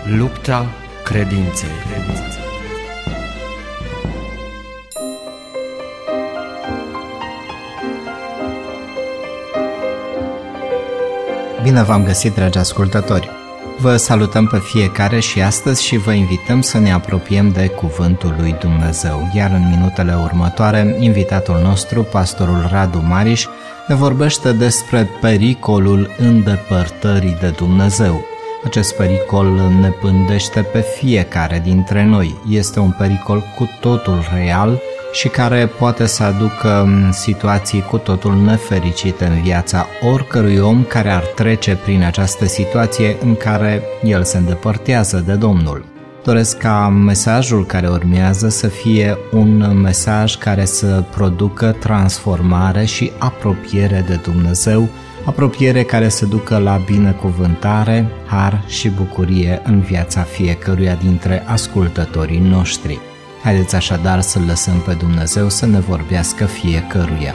Lupta credinței. Bine v-am găsit, dragi ascultători! Vă salutăm pe fiecare și astăzi și vă invităm să ne apropiem de Cuvântul lui Dumnezeu. Iar în minutele următoare, invitatul nostru, pastorul Radu Mariș, ne vorbește despre pericolul îndepărtării de Dumnezeu. Acest pericol ne pândește pe fiecare dintre noi. Este un pericol cu totul real și care poate să aducă situații cu totul nefericite în viața oricărui om care ar trece prin această situație în care el se îndepărtează de Domnul. Doresc ca mesajul care urmează să fie un mesaj care să producă transformare și apropiere de Dumnezeu, apropiere care să ducă la binecuvântare, har și bucurie în viața fiecăruia dintre ascultătorii noștri. Haideți așadar să-L lăsăm pe Dumnezeu să ne vorbească fiecăruia.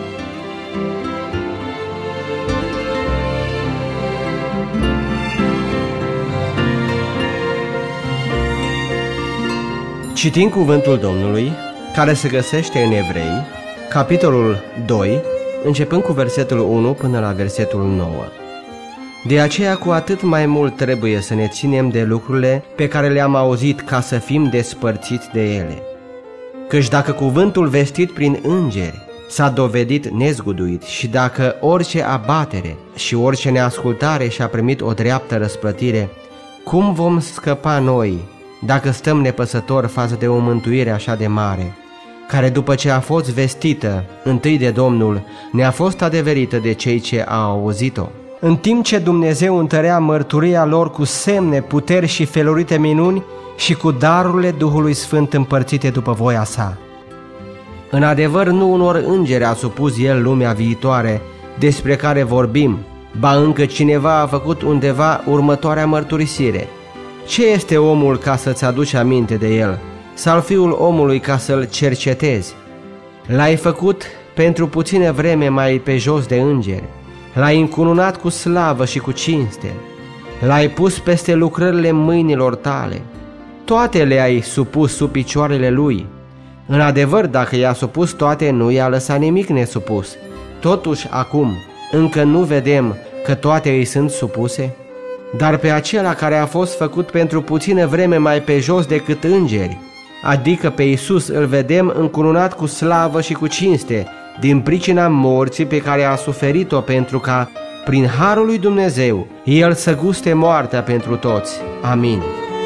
Citim cuvântul Domnului, care se găsește în Evrei, capitolul 2, începând cu versetul 1 până la versetul 9. De aceea cu atât mai mult trebuie să ne ținem de lucrurile pe care le-am auzit, ca să fim despărțiți de ele. Căci dacă cuvântul vestit prin îngeri s-a dovedit nezguduit și dacă orice abatere și orice neascultare și-a primit o dreaptă răsplătire, cum vom scăpa noi dacă stăm nepăsători față de o mântuire așa de mare, care după ce a fost vestită întâi de Domnul, ne-a fost adeverită de cei ce au auzit-o? În timp ce Dumnezeu întărea mărturia lor cu semne, puteri și felurite minuni și cu darurile Duhului Sfânt împărțite după voia sa. În adevăr, nu unor îngeri a supus El lumea viitoare despre care vorbim, ba încă cineva a făcut undeva următoarea mărturisire. Ce este omul ca să-ți aduci aminte de el, sau fiul omului ca să-l cercetezi? L-ai făcut pentru puțină vreme mai pe jos de îngeri, l-ai încununat cu slavă și cu cinste, l-ai pus peste lucrările mâinilor tale, toate le-ai supus sub picioarele lui. În adevăr, dacă i-a supus toate, nu i-a lăsat nimic nesupus. Totuși, acum, încă nu vedem că toate îi sunt supuse? Dar pe acela care a fost făcut pentru puțină vreme mai pe jos decât îngeri, adică pe Iisus, îl vedem încununat cu slavă și cu cinste, din pricina morții pe care a suferit-o, pentru ca, prin harul lui Dumnezeu, El să guste moartea pentru toți. Amin.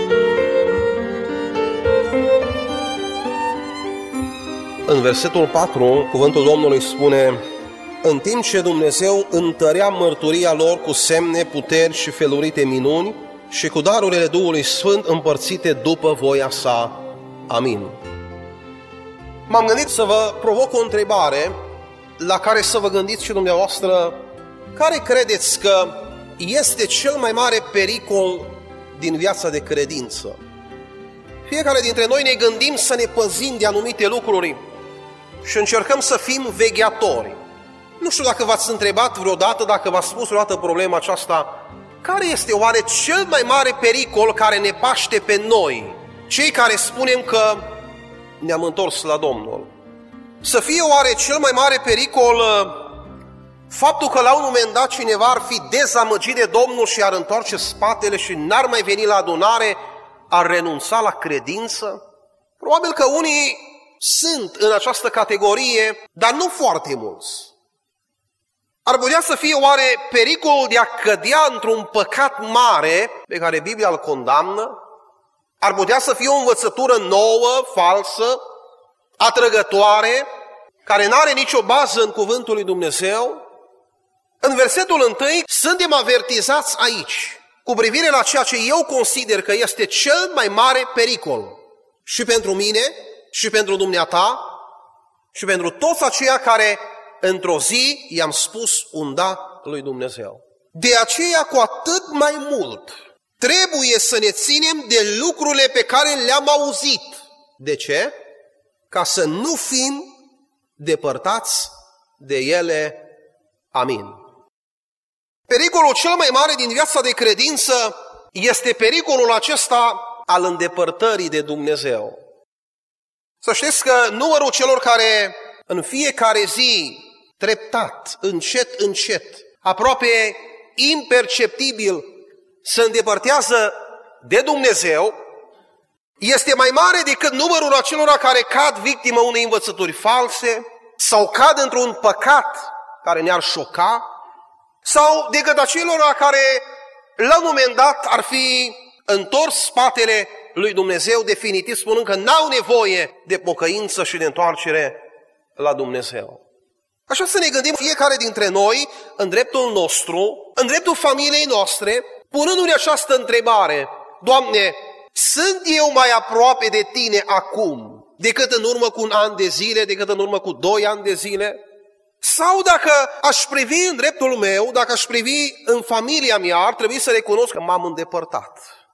În versetul 4, cuvântul Domnului spune: în timp ce Dumnezeu întărea mărturia lor cu semne, puteri și felurite minuni și cu darurile Duhului Sfânt împărțite după voia sa. Amin. M-am gândit să vă provoc o întrebare la care să vă gândiți și dumneavoastră: care credeți că este cel mai mare pericol din viața de credință? Fiecare dintre noi ne gândim să ne păzim de anumite lucruri și încercăm să fim vegheatori. Nu știu dacă v-ați întrebat vreodată, dacă v-ați spus vreodată problema aceasta: care este oare cel mai mare pericol care ne paște pe noi, cei care spunem că ne-am întors la Domnul? Să fie oare cel mai mare pericol faptul că la un moment dat cineva ar fi dezamăgit de Domnul și ar întoarce spatele și n-ar mai veni la adunare, ar renunța la credință? Probabil că unii sunt în această categorie, dar nu foarte mulți. Ar putea să fie oare pericolul de a cădea într-un păcat mare pe care Biblia îl condamnă? Ar putea să fie o învățătură nouă, falsă, atrăgătoare, care nu are nicio bază în cuvântul lui Dumnezeu? În versetul 1 suntem avertizați aici cu privire la ceea ce eu consider că este cel mai mare pericol și pentru mine, și pentru dumneata, și pentru toți aceia care într-o zi i-am spus un da lui Dumnezeu. De aceea, cu atât mai mult, trebuie să ne ținem de lucrurile pe care le-am auzit. De ce? Ca să nu fim depărtați de ele. Amin. Pericolul cel mai mare din viața de credință este pericolul acesta al îndepărtării de Dumnezeu. Să știți că numărul celor care în fiecare zi, treptat, încet, încet, aproape imperceptibil, se îndepărtează de Dumnezeu, este mai mare decât numărul acelora care cad victimă unei învățături false sau cad într-un păcat care ne-ar șoca, sau decât acelora care la un moment dat ar fi întors spatele lui Dumnezeu definitiv, spunând că n-au nevoie de pocăință și de întoarcere la Dumnezeu. Așa să ne gândim fiecare dintre noi în dreptul nostru, în dreptul familiei noastre, punându-ne această întrebare: Doamne, sunt eu mai aproape de Tine acum decât în urmă cu un an de zile, decât în urmă cu 2 ani de zile? Sau dacă aș privi în dreptul meu, dacă aș privi în familia mea, ar trebui să recunosc că m-am îndepărtat,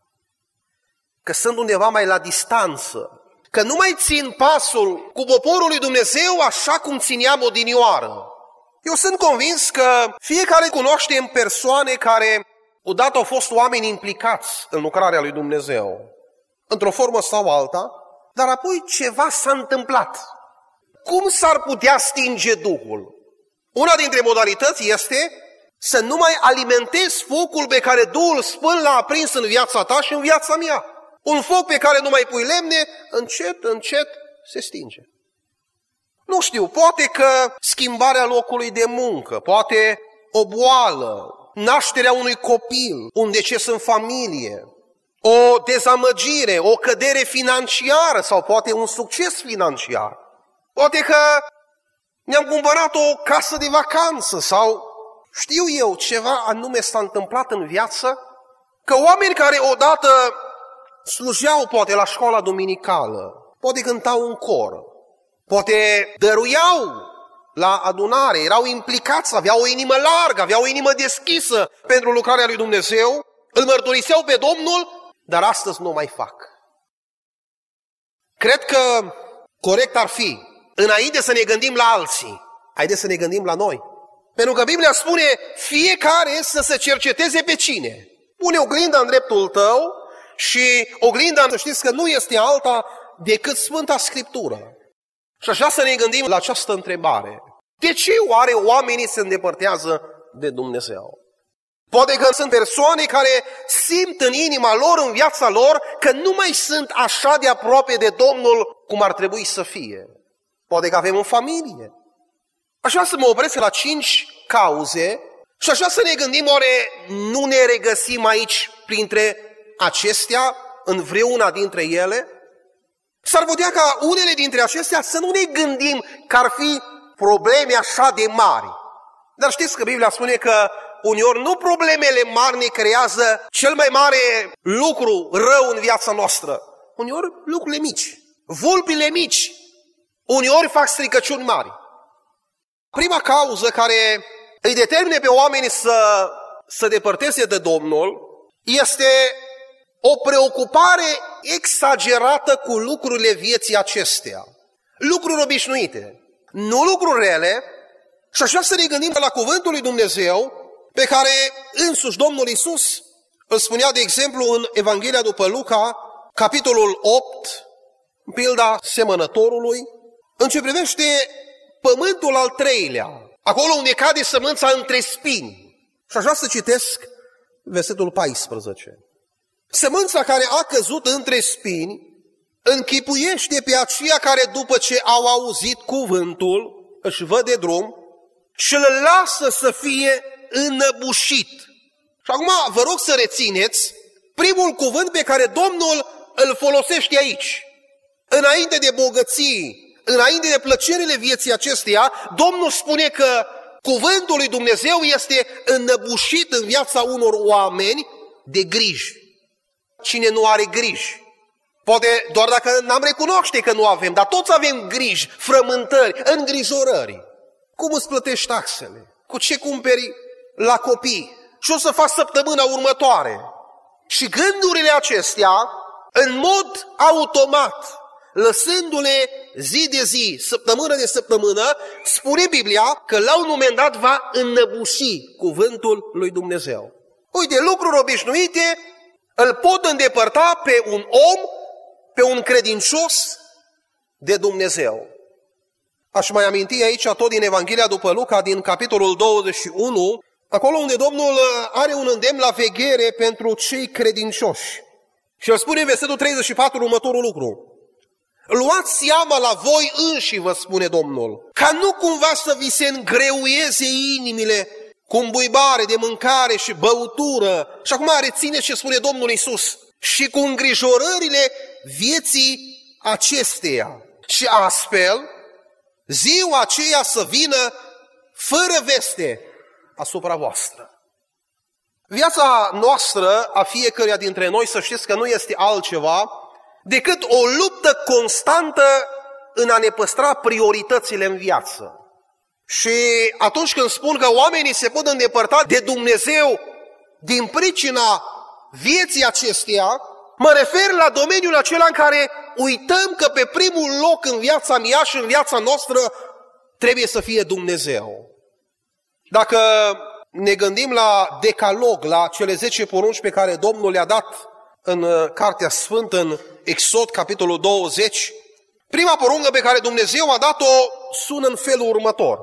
că sunt undeva mai la distanță, că nu mai țin pasul cu poporul lui Dumnezeu așa cum țineam odinioară. Eu sunt convins că fiecare cunoaștem persoane care odată au fost oameni implicați în lucrarea lui Dumnezeu, într-o formă sau alta, dar apoi ceva s-a întâmplat. Cum s-ar putea stinge Duhul? Una dintre modalități este să nu mai alimentezi focul pe care Duhul Sfânt l-a aprins în viața ta și în viața mea. Un foc pe care nu mai pui lemne, încet, încet se stinge. Nu știu, poate că schimbarea locului de muncă, poate o boală, nașterea unui copil, un deces în familie, o dezamăgire, o cădere financiară sau poate un succes financiar. Poate că ne-am cumpărat o casă de vacanță sau știu eu ceva anume s-a întâmplat în viață, că oameni care odată slujeau poate la școala duminicală, poate cântau în cor, poate dăruiau la adunare, erau implicați, aveau o inimă largă, aveau o inimă deschisă pentru lucrarea lui Dumnezeu, îl mărturiseau pe Domnul, dar astăzi nu o mai fac. Cred că corect ar fi, înainte să ne gândim la alții, haideți să ne gândim la noi. Pentru că Biblia spune, fiecare să se cerceteze pe cine. Pune oglinda în dreptul tău și oglinda, să știți că nu este alta decât Sfânta Scriptură. Și așa să ne gândim la această întrebare. De ce oare oamenii se îndepărtează de Dumnezeu? Poate că sunt persoane care simt în inima lor, în viața lor, că nu mai sunt așa de aproape de Domnul cum ar trebui să fie. Poate că avem o familie. Așa să mă opresc la 5 cauze și așa să ne gândim, oare nu ne regăsim aici printre acestea, în vreuna dintre ele? S-ar putea ca unele dintre acestea să nu ne gândim că ar fi probleme așa de mari. Dar știți că Biblia spune că uneori nu problemele mari ne creează cel mai mare lucru rău în viața noastră. Uneori lucrurile mici, vulpile mici, uneori fac stricăciuni mari. Prima cauză care îi determine pe oameni să depărteze de Domnul este o preocupare exagerată cu lucrurile vieții acestea. Lucruri obișnuite, nu lucruri rele. Și așa să ne gândim la cuvântul lui Dumnezeu pe care însuși Domnul Iisus îl spunea, de exemplu, în Evanghelia după Luca, capitolul 8, pilda semănătorului, în ce privește pământul al 3-lea, acolo unde cade sămânța între spini. Și așa să citesc versetul 14. Sămânța care a căzut între spini închipuiește pe aceia care după ce au auzit cuvântul își văd de drum și îl lasă să fie înăbușit. Și acum vă rog să rețineți primul cuvânt pe care Domnul îl folosește aici. Înainte de bogății, înainte de plăcerile vieții acesteia, Domnul spune că cuvântul lui Dumnezeu este înăbușit în viața unor oameni de griji. Cine nu are griji? Poate doar dacă n-am recunoaște că nu avem, dar toți avem griji, frământări, îngrijorări. Cum îți plătești taxele? Cu ce cumperi la copii? Ce o să faci săptămâna următoare? Și gândurile acestea, în mod automat, lăsându-le zi de zi, săptămână de săptămână, spune Biblia că la un moment dat va înăbuși cuvântul lui Dumnezeu. Uite, lucruri obișnuite îl pot îndepărta pe un om, pe un credincios de Dumnezeu. Aș mai aminti aici tot din Evanghelia după Luca, din capitolul 21, acolo unde Domnul are un îndemn la veghere pentru cei credincioși. Și el spune în versetul 34 următorul lucru. Luați seama la voi înși, vă spune Domnul, ca nu cumva să vi se îngreuieze inimile cu îmbuibare de mâncare și băutură. Și acum rețineți ce spune Domnul Iisus. Și cu îngrijorările vieții acesteia. Și astfel, ziua aceea să vină fără veste asupra voastră. Viața noastră, a fiecăruia dintre noi, să știți că nu este altceva decât o luptă constantă în a ne păstra prioritățile în viață. Și atunci când spun că oamenii se pot îndepărta de Dumnezeu din pricina vieții acesteia, mă refer la domeniul acela în care uităm că pe primul loc în viața mea și în viața noastră trebuie să fie Dumnezeu. Dacă ne gândim la Decalog, la cele 10 porunci pe care Domnul le-a dat în Cartea Sfântă, în Exod, capitolul 20, prima poruncă pe care Dumnezeu a dat-o sună în felul următor.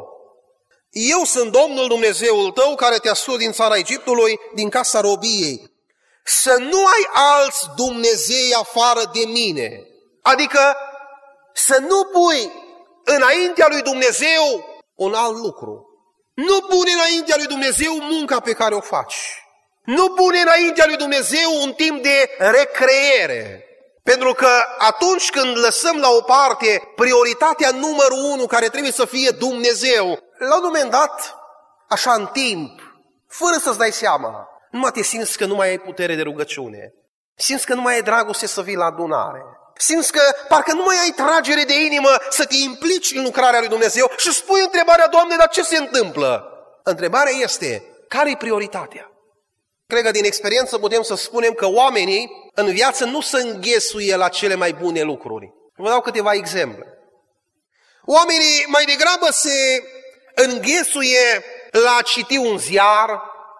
Eu sunt Domnul Dumnezeul tău care te-a scos din țara Egiptului, din casa robiei. Să nu ai alți Dumnezei afară de mine. Adică să nu pui înaintea lui Dumnezeu un alt lucru. Nu pune înaintea lui Dumnezeu munca pe care o faci. Nu pune înaintea lui Dumnezeu un timp de recreere. Pentru că atunci când lăsăm la o parte prioritatea numărul 1 care trebuie să fie Dumnezeu, la un moment dat, așa în timp, fără să-ți dai seama, numai te simți că nu mai ai putere de rugăciune. Simți că nu mai ai dragoste să vii la adunare. Simți că parcă nu mai ai tragere de inimă să te implici în lucrarea lui Dumnezeu și spui întrebarea, Doamne, dar ce se întâmplă? Întrebarea este, care-i prioritatea? Cred că din experiență putem să spunem că oamenii în viață nu se înghesuie la cele mai bune lucruri. Vă dau câteva exemple. Oamenii mai degrabă se înghesuie la a citi un ziar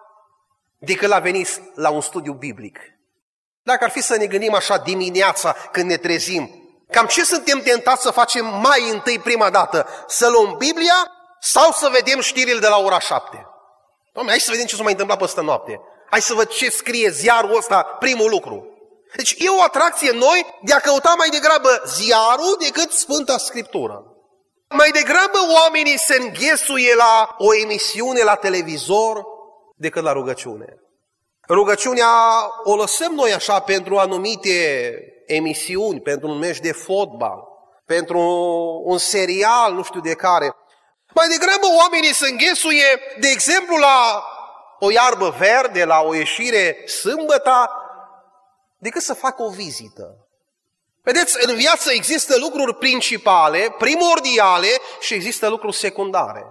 decât la a veni la un studiu biblic. Dacă ar fi să ne gândim așa dimineața când ne trezim, cam ce suntem tentați să facem mai întâi prima dată? Să luăm Biblia sau să vedem știrile de la ora 7? Doamne, hai să vedem ce s-a mai întâmplat peste noapte. Hai să văd ce scrie ziarul ăsta, primul lucru. Deci e o atracție în noi de a căuta mai degrabă ziarul decât Sfânta Scriptură. Mai degrabă oamenii se înghesuie la o emisiune la televizor decât la rugăciune. Rugăciunea o lăsăm noi așa pentru anumite emisiuni, pentru un meci de fotbal, pentru un serial, nu știu de care. Mai degrabă oamenii se înghesuie, de exemplu, la o iarbă verde, la o ieșire sâmbătă, decât să facă o vizită. Vedeți, în viață există lucruri principale, primordiale și există lucruri secundare.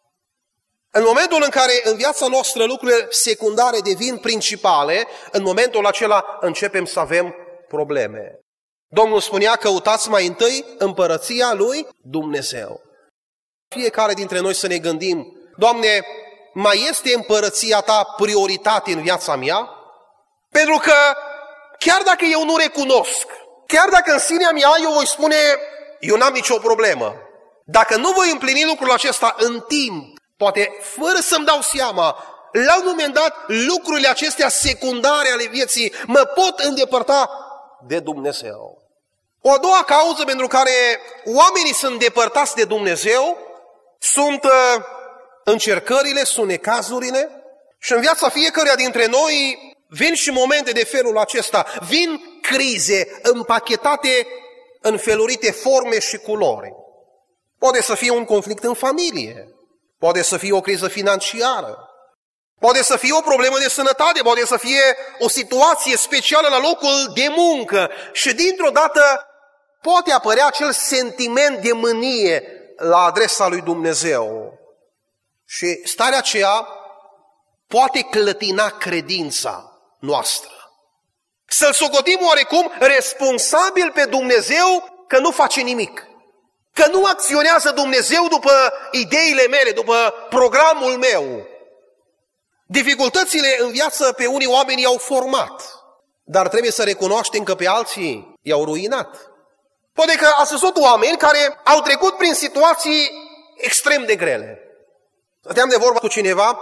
În momentul în care în viața noastră lucrurile secundare devin principale, în momentul acela începem să avem probleme. Domnul spunea, căutați mai întâi împărăția lui Dumnezeu. Fiecare dintre noi să ne gândim, Doamne, mai este împărăția ta prioritate în viața mea? Pentru că chiar dacă eu nu recunosc, chiar dacă în sinea mea eu voi spune, eu n-am nicio problemă, dacă nu voi împlini lucrul acesta în timp, poate fără să-mi dau seama, la un moment dat lucrurile acestea secundare ale vieții mă pot îndepărta de Dumnezeu. O a doua cauză pentru care oamenii sunt îndepărtați de Dumnezeu sunt încercările, sunt necazurile și în viața fiecăruia dintre noi vin și momente de felul acesta, vin crize împachetate în felurite forme și culori. Poate să fie un conflict în familie, poate să fie o criză financiară, poate să fie o problemă de sănătate, poate să fie o situație specială la locul de muncă și dintr-o dată poate apărea acel sentiment de mânie la adresa lui Dumnezeu. Și starea aceea poate clătina credința noastră. Să-L socotim oarecum responsabil pe Dumnezeu că nu face nimic. Că nu acționează Dumnezeu după ideile mele, după programul meu. Dificultățile în viață pe unii oameni i-au format. dar trebuie să recunoaștem că pe alții i-au ruinat. Poate că ați văzut oameni care au trecut prin situații extrem de grele. Stăteam de vorbă cu cineva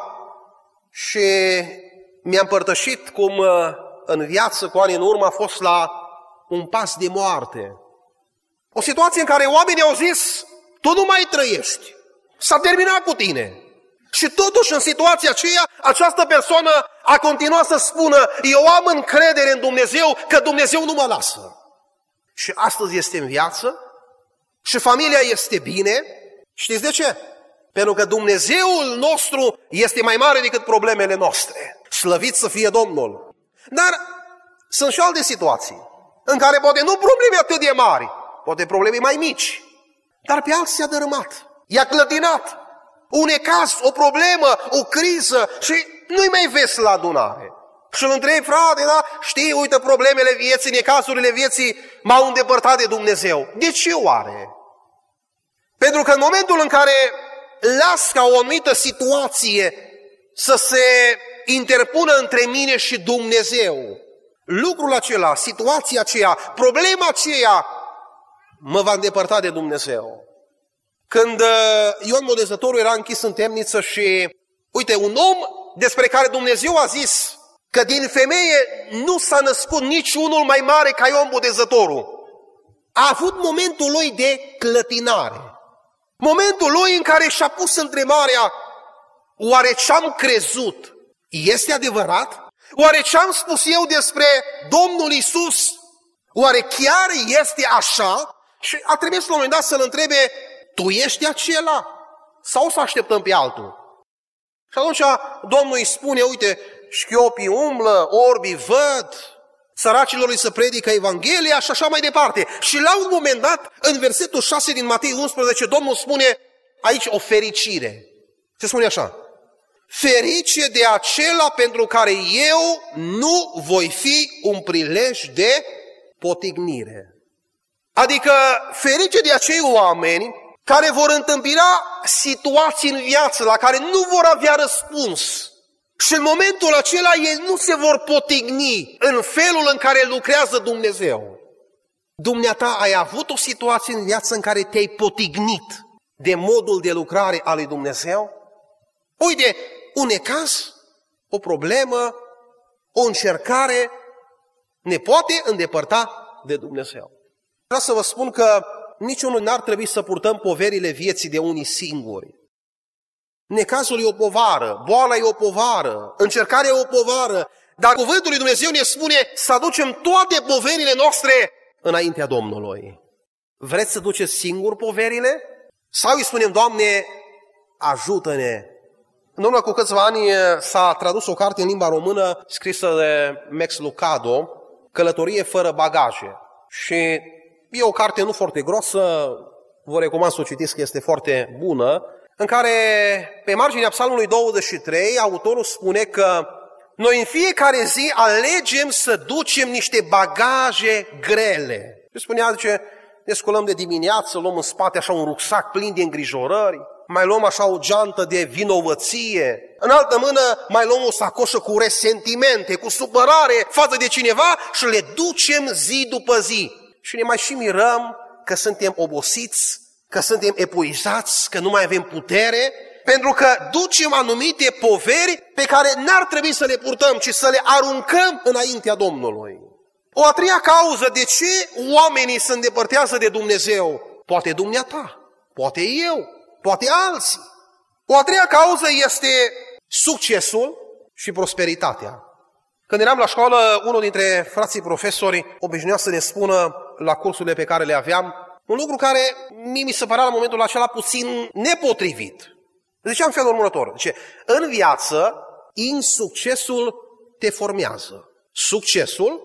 și mi-a împărtășit cum în viață, cu ani în urmă, a fost la un pas de moarte. O situație în care oamenii au zis, tu nu mai trăiești, s-a terminat cu tine. Și totuși în situația aceea, această persoană a continuat să spună, eu am încredere în Dumnezeu, că Dumnezeu nu mă lasă. Și astăzi este în viață și familia este bine. Știți de ce? Pentru că Dumnezeul nostru este mai mare decât problemele noastre. Slăvit să fie Domnul! Dar sunt și alte situații în care poate nu probleme atât de mari, poate probleme mai mici, dar pe alții i-a dărâmat, i-a clătinat. Un necaz, o problemă, o criză și nu-i mai vezi la adunare. Și îl întrebi, frate, da, știi, uite, problemele vieții, necazurile vieții m-au îndepărtat de Dumnezeu. De ce oare? Pentru că în momentul în care las ca o anumită situație să se interpună între mine și Dumnezeu, lucrul acela, situația aceea, problema aceea mă va îndepărta de Dumnezeu. Când Ioan Botezătorul era închis în temniță și, uite, un om despre care Dumnezeu a zis că din femeie nu s-a născut niciunul mai mare ca Ioan Botezătorul, a avut momentul lui de clătinare. Momentul lui în care și-a pus întrebarea, oare ce-am crezut este adevărat? Oare ce-am spus eu despre Domnul Iisus, oare chiar este așa? Și a trebuit la un moment dat să-l întrebe, tu ești acela? Sau să așteptăm pe altul? Și atunci Domnul îi spune, uite, șchiopii umblă, orbii văd, săracilor îi se predică Evanghelia și așa mai departe. Și la un moment dat, în versetul 6 din Matei 11, Domnul spune aici o fericire. Se spune așa, ferice de acela pentru care eu nu voi fi un prilej de potignire. Adică ferice de acei oameni care vor întâmpina situații în viață la care nu vor avea răspuns. Și în momentul acela ei nu se vor potigni în felul în care lucrează Dumnezeu. Dumneata, ai avut o situație în viață în care te-ai potignit de modul de lucrare al lui Dumnezeu? Uite, un necaz, o problemă, o încercare ne poate îndepărta de Dumnezeu. Vreau să vă spun că niciunul n-ar trebui să purtăm poverile vieții de unii singuri. Necazul e o povară, boala e o povară, încercarea e o povară, dar cuvântul lui Dumnezeu ne spune să aducem toate poverile noastre înaintea Domnului. Vreți să duceți singur poverile? Sau îi spunem, Doamne, ajută-ne? În urmă cu câțiva ani s-a tradus o carte în limba română scrisă de Max Lucado, Călătorie fără bagaje. Și e o carte nu foarte groasă, vă recomand să o citiți că este foarte bună, în care, pe marginea Psalmului 23, autorul spune că noi în fiecare zi alegem să ducem niște bagaje grele. Și spunea, zice, ne sculăm de dimineață, luăm în spate așa un rucsac plin de îngrijorări, mai luăm așa o geantă de vinovăție, în altă mână mai luăm o sacoșă cu resentimente, cu supărare față de cineva și le ducem zi după zi. Și ne mai și mirăm că suntem obosiți, că suntem epuizați, că nu mai avem putere, pentru că ducem anumite poveri pe care n-ar trebui să le purtăm, ci să le aruncăm înaintea Domnului. O a treia cauză de ce oamenii se îndepărtează de Dumnezeu, poate dumneata, poate eu, poate alții. O a treia cauză este succesul și prosperitatea. Când eram la școală, unul dintre frații profesori obișnuia să ne spună la cursurile pe care le aveam un lucru care mie mi se părea la momentul acela puțin nepotrivit. Zicea în felul următor, zice, în viață, insuccesul te formează, succesul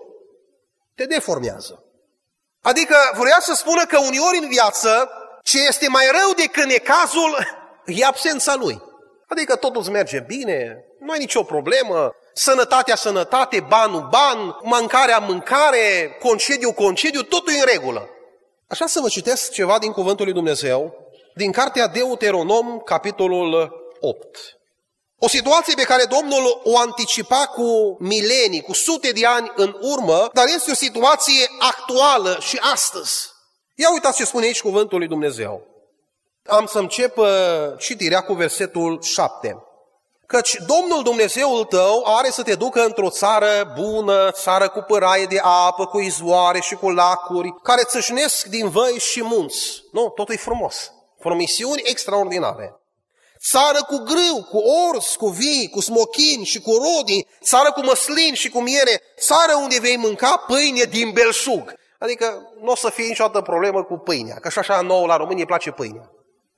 te deformează. Adică vrea să spună că uneori în viață, ce este mai rău decât necazul, e absența lui. Adică totul îți merge bine, nu ai nicio problemă, sănătatea, sănătate, banul, ban, mâncarea, mâncare, concediu, totul e în regulă. Așa să vă citesc ceva din Cuvântul lui Dumnezeu, din cartea Deuteronom, capitolul 8. O situație pe care Domnul o anticipa cu milenii, cu sute de ani în urmă, dar este o situație actuală și astăzi. Ia uitați ce spune aici cuvântul lui Dumnezeu. Am să încep citirea cu versetul 7. Căci Domnul Dumnezeul tău are să te ducă într-o țară bună, țară cu pâraie de apă, cu izvoare și cu lacuri, care țâșnesc din văi și munți. Nu, totul e frumos. Promisiuni extraordinare. Țară cu grâu, cu ors, cu vii, cu smochini și cu rodii, țară cu măslin și cu miere, țară unde vei mânca pâine din belșug. Adică nu o să fie niciodată problemă cu pâinea, că și așa nouă la români îi place pâinea.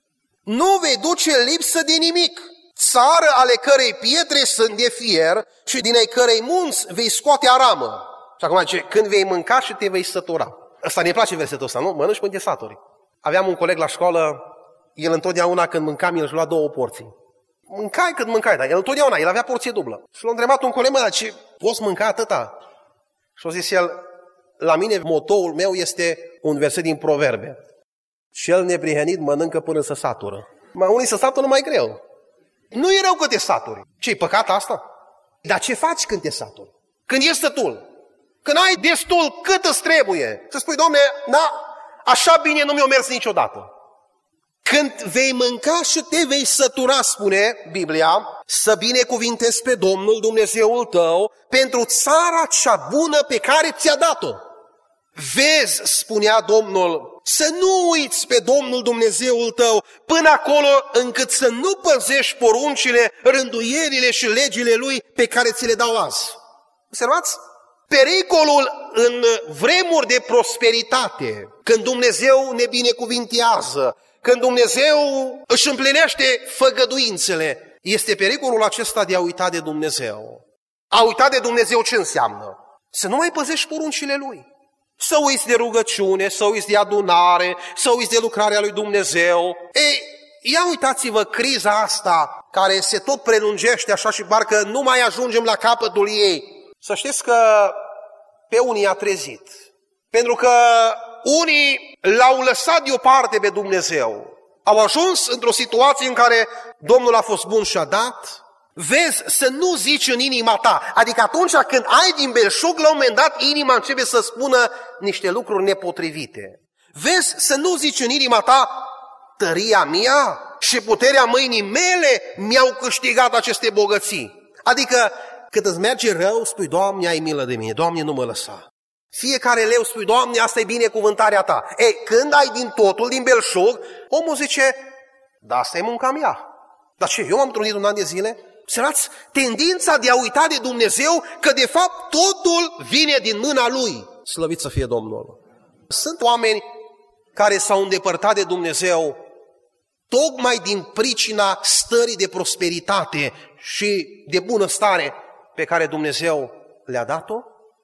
Nu vei duce lipsă de nimic. Țară ale cărei pietre sunt de fier și din ai cărei munți vei scoate aramă. Și acum zice, când vei mânca și te vei sătura. Ăsta ne place versetul ăsta, nu? Mănânci până te saturi. Aveam un coleg la școală, el întotdeauna când mâncam, el își lua 2 porții. Mâncai cât mâncai, dar el întotdeauna, el avea porție dublă. Și l-a întrebat un coleg, mă, ce poți mânca atâta? Și a zis el, la mine motoul meu este un verset din Proverbe. Cel neprihănit mănâncă până să satură. Mă, unii să satură mai greu. Nu e rău că te saturi. Ce-i păcat asta? Dar ce faci când te saturi? Când ești sătul? Când ai destul cât îți trebuie? Să spui, Doamne, așa bine nu mi-a mers niciodată. Când vei mânca și te vei sătura, spune Biblia, să binecuvintezi pe Domnul Dumnezeul tău pentru țara cea bună pe care ți-a dat-o. Vezi, spunea Domnul, să nu uiți pe Domnul Dumnezeul tău până acolo încât să nu păzești poruncile, rânduierile și legile Lui pe care ți le dau azi. Observați? Pericolul în vremuri de prosperitate, când Dumnezeu ne binecuvintează, când Dumnezeu își împlinește făgăduințele, este pericolul acesta de a uita de Dumnezeu. A uita de Dumnezeu ce înseamnă? Să nu mai păzești poruncile Lui. Să uiți de rugăciune, să uiți de adunare, să uiți de lucrarea lui Dumnezeu. Ei, ia uitați-vă criza asta care se tot prelungește așa și parcă nu mai ajungem la capătul ei. Să știți că pe unii a trezit. Pentru că unii l-au lăsat deoparte pe Dumnezeu. Au ajuns într-o situație în care Domnul a fost bun și a dat. Vezi, să nu zici în inima ta, adică atunci când ai din belșug, la un moment dat inima începe să spună niște lucruri nepotrivite. Vezi, să nu zici în inima ta, tăria mea și puterea mâinii mele mi-au câștigat aceste bogății. Adică când îți merge rău, spui, Doamne, ai milă de mine, Doamne, nu mă lăsa. Fiecare leu spui, Doamne, asta e binecuvântarea ta. Ei, când ai din totul, din belșug, omul zice, da, asta e munca mea. Dar ce, eu m-am trudit un an de zile? Observați tendința de a uita de Dumnezeu că de fapt totul vine din mâna Lui. Slăvit să fie Domnul. Sunt oameni care s-au îndepărtat de Dumnezeu tocmai din pricina stării de prosperitate și de bunăstare pe care Dumnezeu le-a dat-o.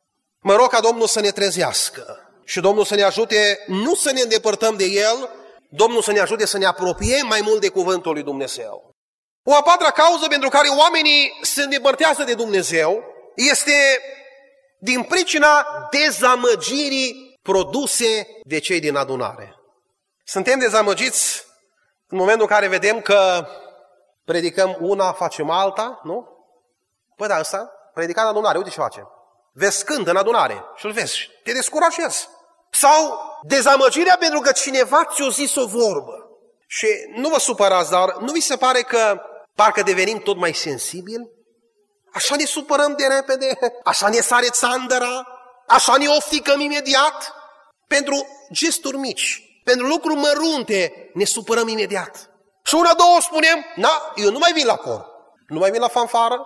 Mă rog ca Domnul să ne trezească și Domnul să ne ajute nu să ne îndepărtăm de El, Domnul să ne ajute să ne apropiem mai mult de cuvântul lui Dumnezeu. O a patra cauză pentru care oamenii se îndepărtează de Dumnezeu este din pricina dezamăgirii produse de cei din adunare. Suntem dezamăgiți în momentul în care vedem că predicăm una, facem alta, nu? Păi da, ăsta, predica în adunare, uite ce face. Vezi când în adunare și îl vezi, te descurajezi. Sau dezamăgirea pentru că cineva ți-a zis o vorbă. Și nu vă supărați, dar nu vi se pare că parcă devenim tot mai sensibili? Așa ne supărăm de repede, așa ne sare țandăra, așa ne ofticăm imediat. Pentru gesturi mici, pentru lucruri mărunte ne supărăm imediat. Și una, două spunem, eu nu mai vin la cor, nu mai vin la fanfară,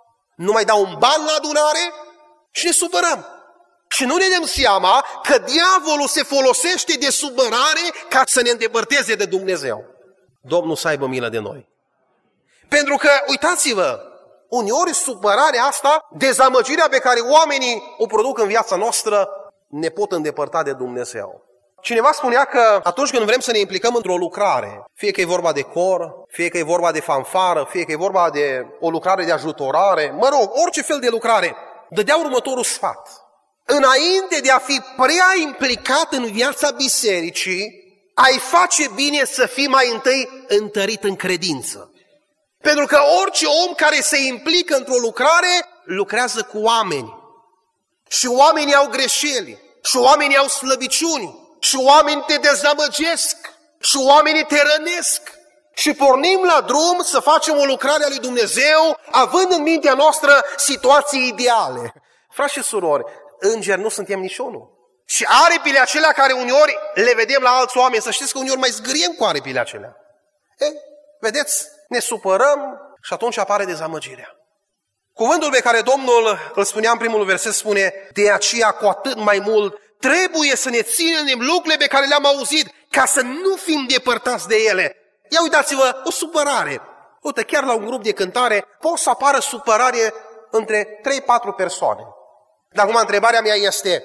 nu mai dau un ban la adunare și ne supărăm. Și nu ne dăm seama că diavolul se folosește de supărare ca să ne îndepărteze de Dumnezeu. Domnul să aibă milă de noi. Pentru că, uitați-vă, uneori supărarea asta, dezamăgirea pe care oamenii o produc în viața noastră, ne pot îndepărta de Dumnezeu. Cineva spunea că atunci când vrem să ne implicăm într-o lucrare, fie că e vorba de cor, fie că e vorba de fanfară, fie că e vorba de o lucrare de ajutorare, mă rog, orice fel de lucrare, dădea următorul sfat. Înainte de a fi prea implicat în viața bisericii, ai face bine să fii mai întâi întărit în credință. Pentru că orice om care se implică într-o lucrare, lucrează cu oameni. Și oamenii au greșeli, și oamenii au slăbiciuni, și oamenii te dezamăgesc, și oamenii te rănesc. Și pornim la drum să facem o lucrare a lui Dumnezeu, având în mintea noastră situații ideale. Frați și surori, îngeri nu suntem niciunul. Și aripile acelea care uneori le vedem la alți oameni, să știți că uneori mai zgâriem cu aripile acelea. Vedeți, ne supărăm și atunci apare dezamăgirea. Cuvântul pe care Domnul îl spunea în primul verset spune: de aceea cu atât mai mult trebuie să ne ținem lucrurile pe care le-am auzit, ca să nu fim depărtați de ele. Ia uitați-vă, o supărare. Uite, chiar la un grup de cântare poate să apară supărare între 3-4 persoane. Dar acum întrebarea mea este: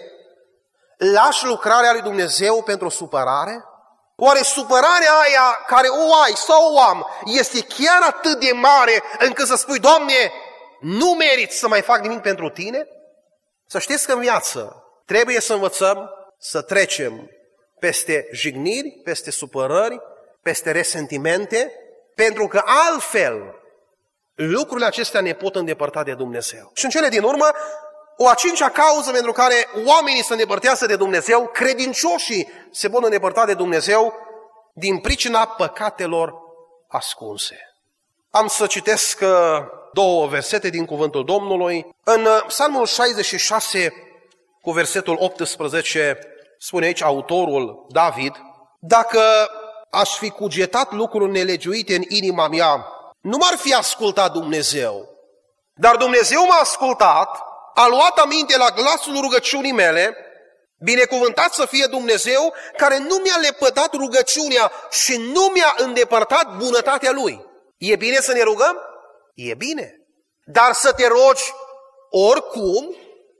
lași lucrarea lui Dumnezeu pentru supărare? Oare supărarea aia care o ai sau o am este chiar atât de mare încât să spui: Doamne, nu meriți să mai fac nimic pentru Tine? Să știți că în viață trebuie să învățăm să trecem peste jigniri, peste supărări, peste resentimente, pentru că altfel lucrurile acestea ne pot îndepărta de Dumnezeu. Și în cele din urmă, o a cincea cauză pentru care oamenii se îndepărtează de Dumnezeu, credincioșii se pot îndepărta de Dumnezeu din pricina păcatelor ascunse. Am să citesc două versete din cuvântul Domnului. În Psalmul 66, cu versetul 18, spune aici autorul David: dacă aș fi cugetat lucruri nelegiuite în inima mea, nu m-ar fi ascultat Dumnezeu. Dar Dumnezeu m-a ascultat, a luat aminte la glasul rugăciunii mele. Binecuvântat să fie Dumnezeu care nu mi-a lepădat rugăciunea și nu mi-a îndepărtat bunătatea Lui. E bine să ne rugăm? E bine. Dar să te rogi oricum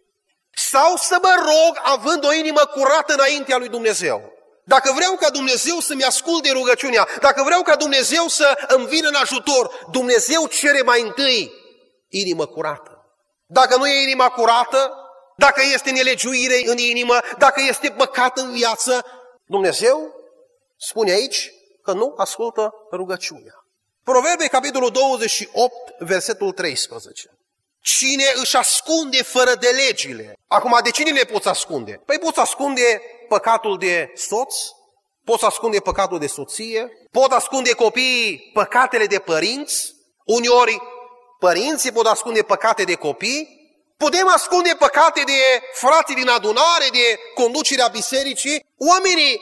sau să mă rog având o inimă curată înaintea lui Dumnezeu? Dacă vreau ca Dumnezeu să-mi asculte rugăciunea, dacă vreau ca Dumnezeu să îmi vină în ajutor, Dumnezeu cere mai întâi inimă curată. Dacă nu e inima curată, dacă este nelegiuire în inimă, dacă este păcat în viață, Dumnezeu spune aici că nu ascultă rugăciunea. Proverbe, capitolul 28, versetul 13. Cine își ascunde fără de legile? Acum, de cine le poți ascunde? Păi poți ascunde păcatul de soț, poți ascunde păcatul de soție, pot ascunde copiii păcatele de părinți, uneori părinții pot ascunde păcate de copii, putem ascunde păcate de frații din adunare, de conducerea bisericii. Oamenii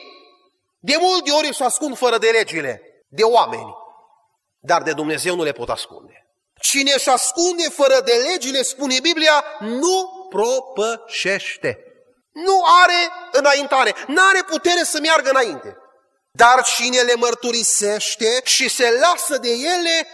de multe ori își ascund fără de legile de oameni, dar de Dumnezeu nu le pot ascunde. Cine își ascunde fără de legile, spune Biblia, nu propășește. Nu are înaintare, nu are putere să meargă înainte. Dar cine le mărturisește și se lasă de ele,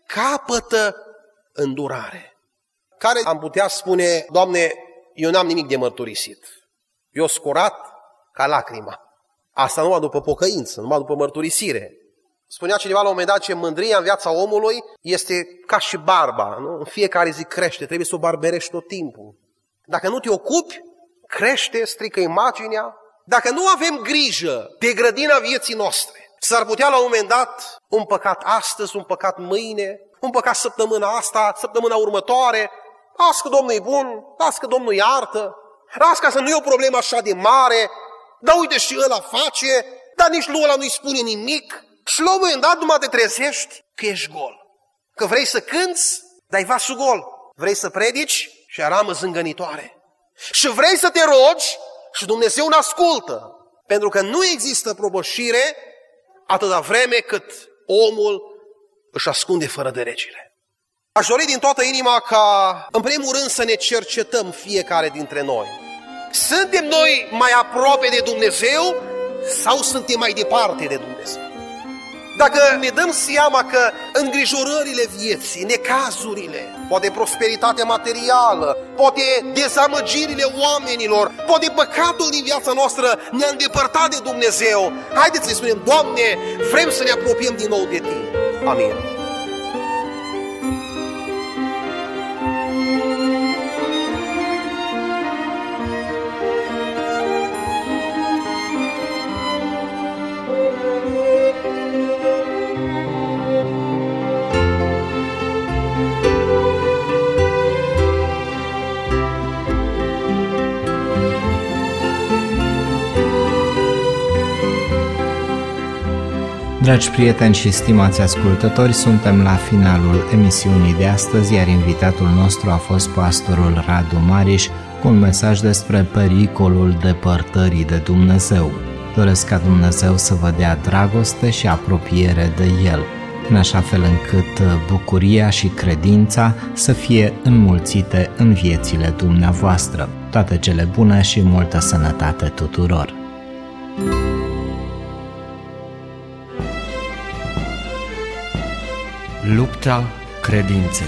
capătă îndurare. Care am putea spune: Doamne, eu n-am nimic de mărturisit. Eu scurat ca lacrima. Asta numai după pocăință, numai după mărturisire. Spunea cineva la un moment dat că mândria în viața omului este ca și barba. Nu? În fiecare zi crește, trebuie să o barberești tot timpul. Dacă nu te ocupi, crește, strică imaginea. Dacă nu avem grijă de grădina vieții noastre, s-ar putea la un moment dat un păcat astăzi, un păcat mâine, un păcat săptămâna asta, săptămâna următoare. Las că Domnul e bun, las că Domnul iartă, las că să nu e o problemă așa de mare, dar uite și ăla face, dar nici lui ăla nu-i spune nimic. Și la un moment dat numai te trezești că ești gol. Că vrei să cânți, dar-i vasul gol. Vrei să predici și aramă zângănitoare. Și vrei să te rogi și Dumnezeu nu ascultă. Pentru că nu există propășire atâta vreme cât omul își ascunde fără de legile. Aș dori din toată inima ca, în primul rând, să ne cercetăm fiecare dintre noi. Suntem noi mai aproape de Dumnezeu sau suntem mai departe de Dumnezeu? Dacă ne dăm seama că îngrijorările vieții, necazurile, poate prosperitatea materială, poate dezamăgirile oamenilor, poate păcatul din viața noastră ne-a îndepărtat de Dumnezeu, haideți să-i spunem: Doamne, vrem să ne apropiem din nou de Tine. Amin. Dragi prieteni și stimați ascultători, suntem la finalul emisiunii de astăzi, iar invitatul nostru a fost pastorul Radu Mariș cu un mesaj despre pericolul depărtării de Dumnezeu. Doresc ca Dumnezeu să vă dea dragoste și apropiere de El, în așa fel încât bucuria și credința să fie înmulțite în viețile dumneavoastră. Toate cele bune și multă sănătate tuturor! Lupta credinței.